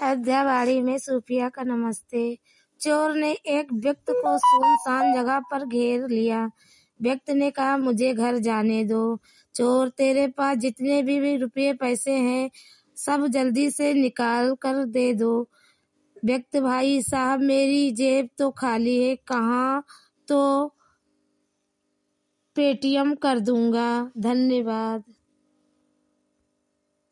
अयोध्यावाड़ी में सूफिया का नमस्ते। चोर ने एक व्यक्ति को सुनसान जगह पर घेर लिया। व्यक्ति ने कहा, मुझे घर जाने दो। चोर, तेरे पास जितने भी रुपये पैसे हैं सब जल्दी से निकाल कर दे दो। व्यक्ति, भाई साहब मेरी जेब तो खाली है, कहाँ तो पेटीएम कर दूंगा। धन्यवाद।